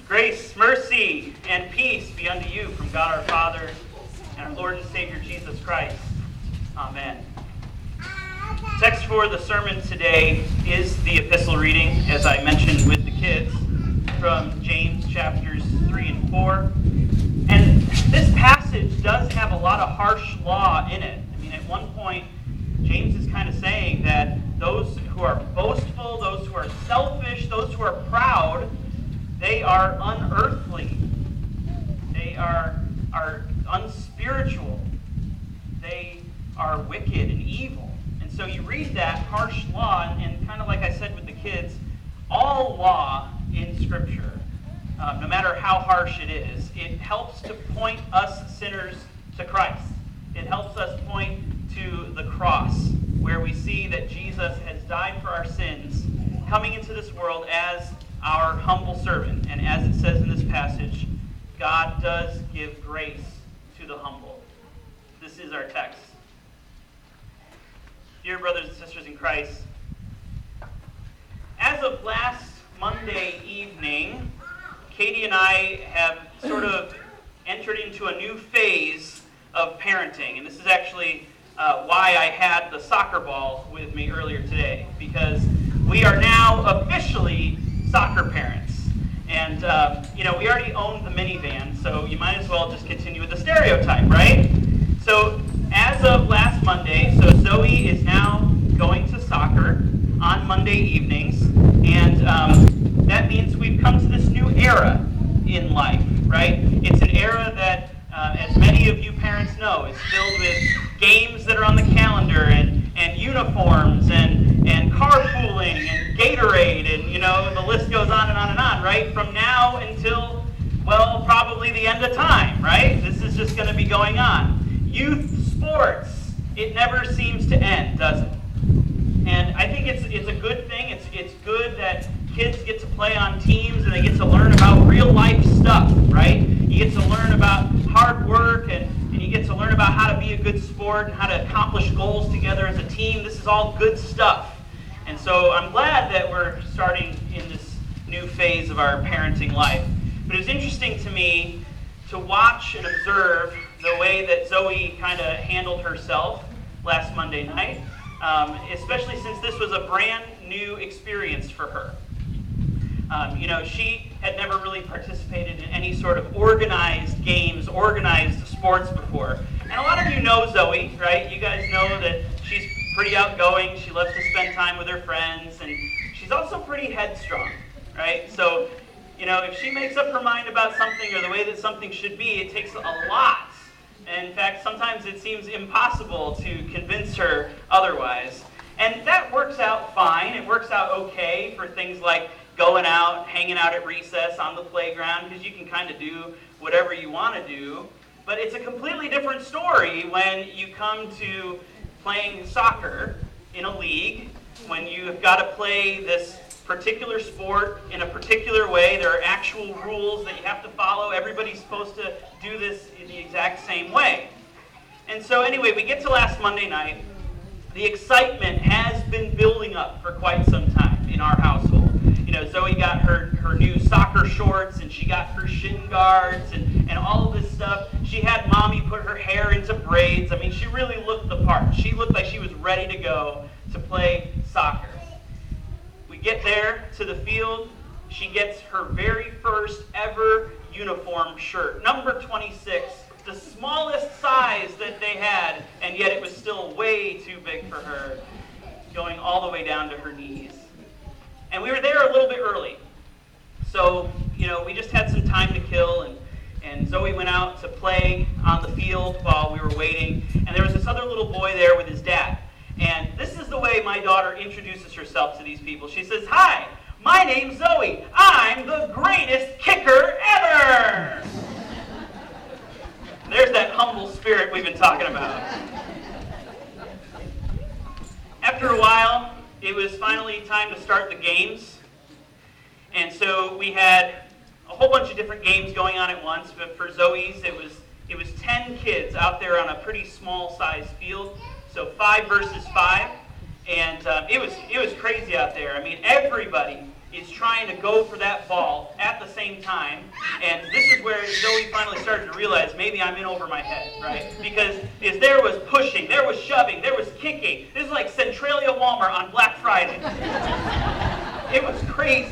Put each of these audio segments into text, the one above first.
Grace, mercy, and peace be unto you from God our Father and our Lord and Savior Jesus Christ. Amen. Text for the sermon today is the epistle reading, as I mentioned with the kids, from James chapters 3 and 4. And this passage does have a lot of harsh law in it. I mean, at one point, James is kind of saying that those who are boastful, those who are selfish, those who are proud, they are unearthly. They are unspiritual. They are wicked and evil. And so you read that harsh law, and kind of like I said with the kids, all law in Scripture, no matter how harsh it is, it helps to point us sinners to Christ. It helps us point to the cross, where we see that Jesus has died for our sins, coming into this world as our humble servant. And as it says in this passage, God does give grace to the humble. This is our text. Dear brothers and sisters in Christ, as of last Monday evening, Katie and I have sort of entered into a new phase of parenting. And this is actually why I had the soccer ball with me earlier today, because we are now officially soccer parents. And, we already own the minivan, so you might as well just continue with the stereotype, right? So, as of last Monday, so Zoe is now going to soccer on Monday evenings, and that means we've come to this new era in life, right? It's an era that, as many of you parents know, is filled with games that are on the calendar, and uniforms, and carpooling, and Gatorade, and, the list goes on and on and on, right? From now until, well, probably the end of time, right? This is just going to be going on. Youth sports, it never seems to end, does it? And I think it's a good thing. It's good that kids get to play on teams and they get to learn about real life stuff, right? You get to learn about hard work, and you get to learn about how to be a good sport and how to accomplish goals together as a team. This is all good stuff. And so I'm glad that we're starting in this new phase of our parenting life. But it was interesting to me to watch and observe the way that Zoe kind of handled herself last Monday night, especially since this was a brand new experience for her. She had never really participated in any sort of organized games, organized sports before. And a lot of you know Zoe, right? You guys know that she's pretty outgoing. She loves to spend time with her friends, and she's also pretty headstrong, right? So, if she makes up her mind about something or the way that something should be, it takes a lot. And in fact, sometimes it seems impossible to convince her otherwise. And that works out fine. It works out okay for things like going out, hanging out at recess on the playground, because you can kind of do whatever you want to do. But it's a completely different story when you come to playing soccer in a league, when you've got to play this particular sport in a particular way. There are actual rules that you have to follow. Everybody's supposed to do this in the exact same way. And so anyway, we get to last Monday night. The excitement has been building up for quite some time in our household. Zoe got her new soccer shorts, and she got her shin guards, and all of this stuff. She had Mommy put her hair into braids. I mean, she really looked the part. She looked like she was ready to go to play soccer. We get there to the field. She gets her very first ever uniform shirt, number 26, the smallest size that they had, and yet it was still way too big for her, going all the way down to her knees. And we were there a little bit early. So, we just had some time to kill, and Zoe went out to play on the field while we were waiting. And there was this other little boy there with his dad. And this is the way my daughter introduces herself to these people. She says, "Hi, my name's Zoe. I'm the greatest kicker ever." There's that humble spirit we've been talking about. After a while, it was finally time to start the games. And so we had a whole bunch of different games going on at once. But for Zoe's, it was 10 kids out there on a pretty small sized field. So 5 versus 5. And it was crazy out there. I mean, everybody is trying to go for that ball at the same time, and this is where Zoe finally started to realize maybe I'm in over my head, right? Because there was pushing, there was shoving, there was kicking. This is like Centralia Walmart on Black Friday. It was crazy.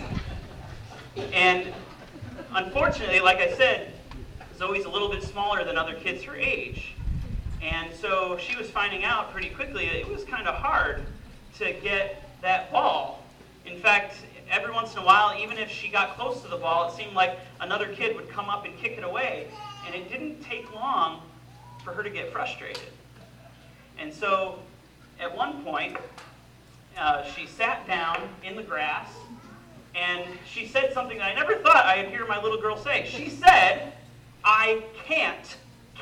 And unfortunately, like I said, Zoe's a little bit smaller than other kids her age. And so she was finding out pretty quickly that it was kind of hard to get that ball. In fact, every once in a while, even if she got close to the ball, it seemed like another kid would come up and kick it away. And it didn't take long for her to get frustrated. And so at one point, she sat down in the grass, and she said something that I never thought I'd hear my little girl say. She said, "I can't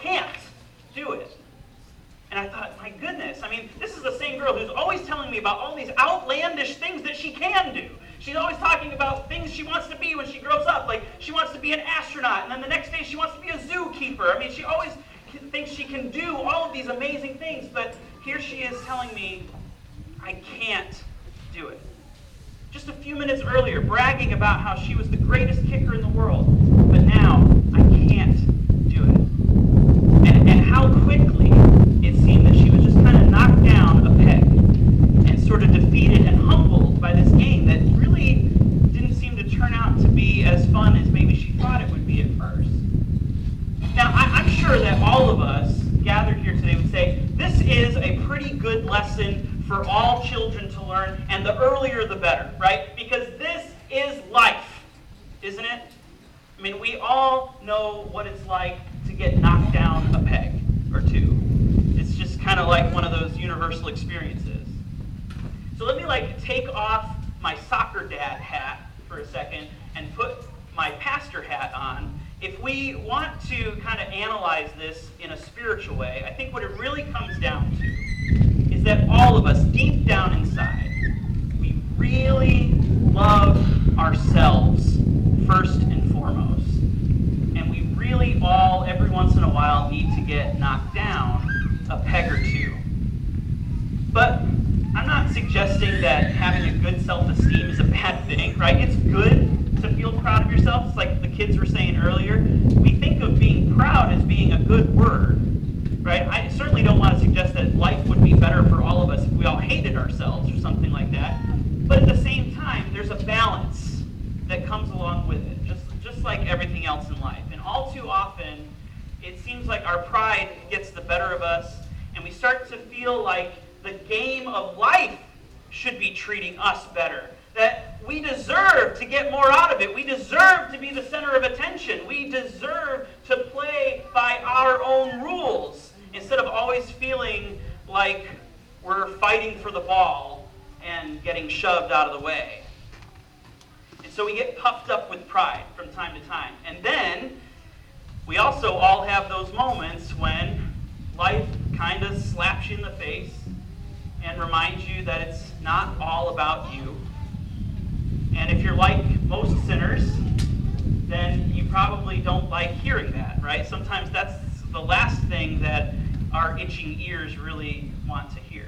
do it." And I thought, my goodness, I mean, this is the same girl who's always telling me about all these outlandish things that she can do. She's always talking about things she wants to be when she grows up. Like, she wants to be an astronaut, and then the next day she wants to be a zookeeper. I mean, she always thinks she can do all of these amazing things, but here she is telling me, I can't do it. Just a few minutes earlier, bragging about how she was the greatest kicker in the world, but now, I can't do it. And how quickly it seemed that she was just kind of knocked down a peg and sort of defeated and humbled by this game that really didn't seem to turn out to be as fun as maybe she thought it would be at first. Now, I'm sure that all of us gathered here today would say, this is a pretty good lesson for all children to learn, and the earlier the better, right? Because this is life, isn't it? I mean, we all know what it's like to get knocked down a peg or two. It's just kind of like one of those universal experiences. So let me take off my soccer dad hat for a second and put my pastor hat on. If we want to kind of analyze this in a spiritual way, I think what it really comes down to is that all of us, deep down inside, we really love ourselves first and foremost. And we really all, every once in a while, need to get knocked down a peg or two. But I'm not suggesting that having a good self-esteem is a bad thing, right? It's good to feel proud of yourself. It's like the kids were saying earlier. We think of being proud as being a good word, right? I certainly don't want to suggest that life would be better for all of us if we all hated ourselves or something like that. But at the same time, there's a balance that comes along with it, just like everything else in life. And all too often, it seems like our pride gets the better of us, and we start to feel like the game of life should be treating us better. That we deserve to get more out of it. We deserve to be the center of attention. We deserve to play by our own rules instead of always feeling like we're fighting for the ball and getting shoved out of the way. And so we get puffed up with pride from time to time. And then we also all have those moments when life kind of slaps you in the face and reminds you that it's not all about you. And if you're like most sinners, then you probably don't like hearing that, right? Sometimes that's the last thing that our itching ears really want to hear.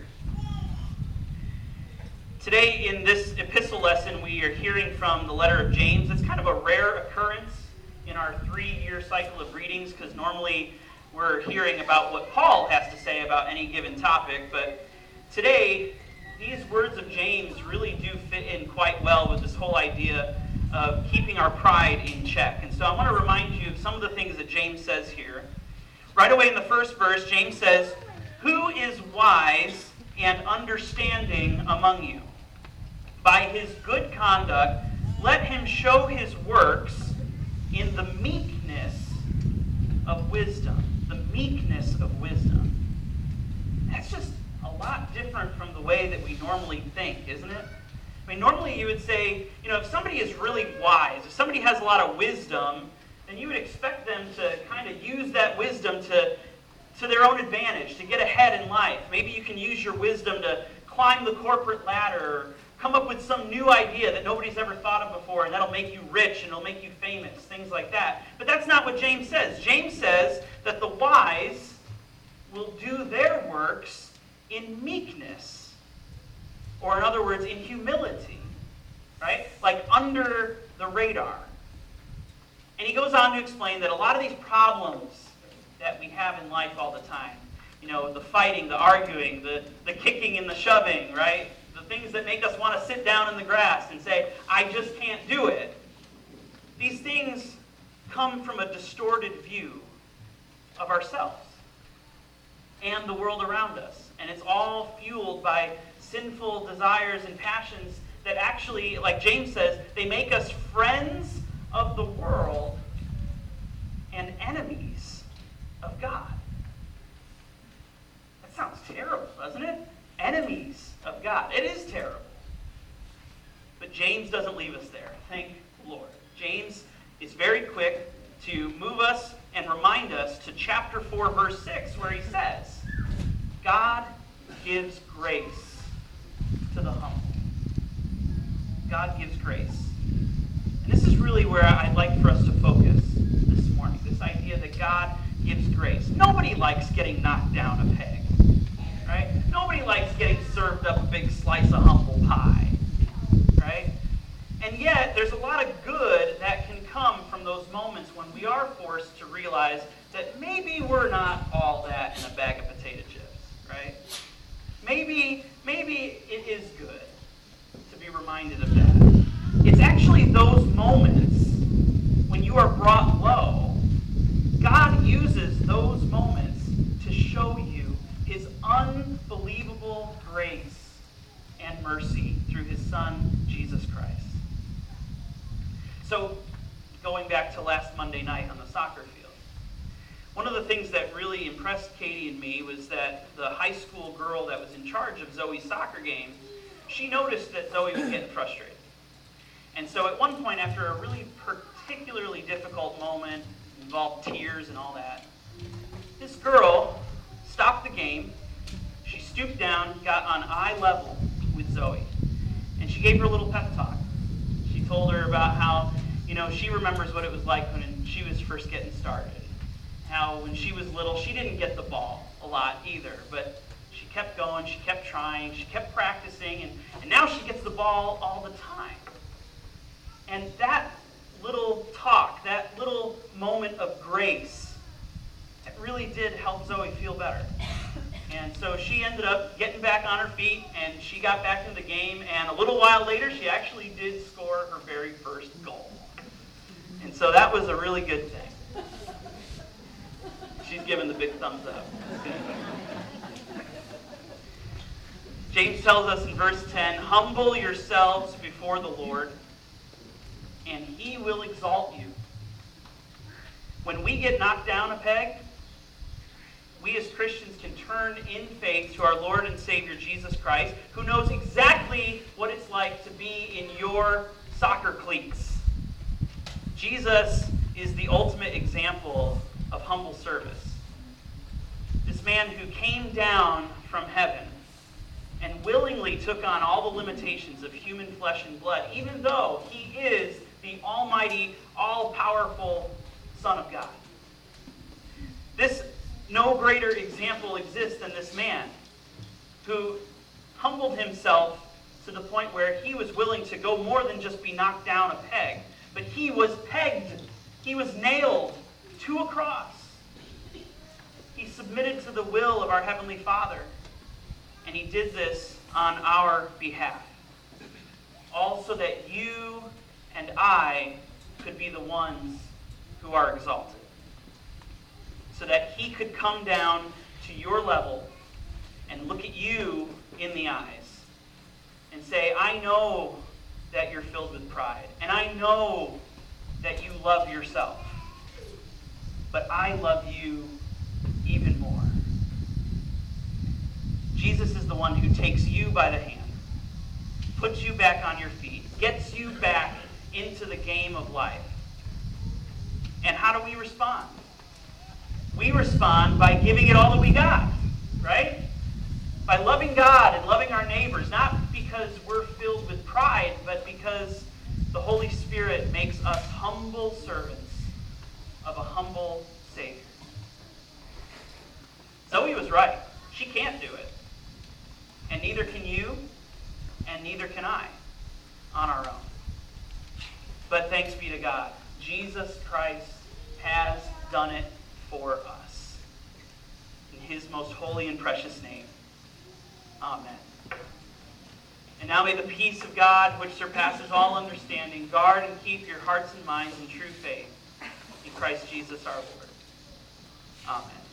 Today in this epistle lesson, we are hearing from the letter of James. It's kind of a rare occurrence in our 3-year cycle of readings, because normally we're hearing about what Paul has to say about any given topic, but today, these words of James really do fit in quite well with this whole idea of keeping our pride in check. And so I want to remind you of some of the things that James says here. Right away in the first verse, James says, "Who is wise and understanding among you? By his good conduct, let him show his works in the meekness of wisdom." The meekness of wisdom. That's just a lot different from the way that we normally think, isn't it? I mean, normally you would say, if somebody is really wise, if somebody has a lot of wisdom, then you would expect them to kind of use that wisdom to their own advantage, to get ahead in life. Maybe you can use your wisdom to climb the corporate ladder, or come up with some new idea that nobody's ever thought of before, and that'll make you rich and it'll make you famous, things like that. But that's not what James says. James says that the wise will do their works in meekness, or in other words, in humility. right? Like under the radar. And he goes on to explain that a lot of these problems that we have in life all the time, the fighting, the arguing, the kicking and the shoving, right? The things that make us want to sit down in the grass and say, I just can't do it. These things come from a distorted view of ourselves and the world around us. And it's all fueled by sinful desires and passions that actually, like James says, they make us friends of the world and enemies of God. That sounds terrible, doesn't it? Enemies of God. It is terrible. But James doesn't leave us there. Thank the Lord. James is very quick to move us and remind us to chapter 4, verse 6, where he says, God gives grace to the humble. God gives grace. And this is really where I'd like for us to focus this morning, this idea that God gives grace. Nobody likes getting knocked down a peg, right? Nobody likes getting served up a big slice of humble pie, right? And yet, there's a lot of good that can come from those moments when we are forced to realize that maybe we're not all that in a bag of potato chips, right? Maybe it is good to be reminded of that. It's actually those moments when you are brought low, God uses those moments to show you his unbelievable grace and mercy through his Son, Jesus Christ. So, going back to last Monday night on the soccer field, one of the things that really impressed Katie and me was that the high school girl that was in charge of Zoe's soccer game, she noticed that Zoe was getting frustrated. And so at one point, after a really particularly difficult moment, involved tears and all that, this girl stopped the game. She stooped down, got on eye level with Zoe, and she gave her a little pep talk. She told her about how, she remembers what it was like when she was first getting started. How when she was little, she didn't get the ball a lot either, but she kept going, she kept trying, she kept practicing, and now she gets the ball all the time. And that little talk, that little moment of grace, it really did help Zoe feel better. And so she ended up getting back on her feet, and she got back into the game, and a little while later, she actually did score her very first goal. And so that was a really good thing. She's giving the big thumbs up. James tells us in verse 10, humble yourselves before the Lord, and he will exalt you. When we get knocked down a peg, we as Christians can turn in faith to our Lord and Savior Jesus Christ, who knows exactly what it's like to be in your soccer cleats. Jesus is the ultimate example of humble service. This man who came down from heaven and willingly took on all the limitations of human flesh and blood, even though he is the almighty, all-powerful Son of God. No greater example exists than this man who humbled himself to the point where he was willing to go more than just be knocked down a peg, but he was pegged. He was nailed to a cross. He submitted to the will of our Heavenly Father, and he did this on our behalf, all so that you and I could be the ones who are exalted, so that he could come down to your level and look at you in the eyes and say, I know that you're filled with pride, and I know that you love yourself, but I love you even more. Jesus is the one who takes you by the hand, puts you back on your feet, gets you back into the game of life. And how do we respond? We respond by giving it all that we got, right? By loving God and loving our neighbors, not because we're filled with pride, but because the Holy Spirit makes us humble servants of a humble Savior. Zoe was right. She can't do it. And neither can you, and neither can I on our own. But thanks be to God. Jesus Christ has done it for us. In his most holy and precious name. Amen. And now may the peace of God, which surpasses all understanding, guard and keep your hearts and minds in true faith in Christ Jesus our Lord. Amen.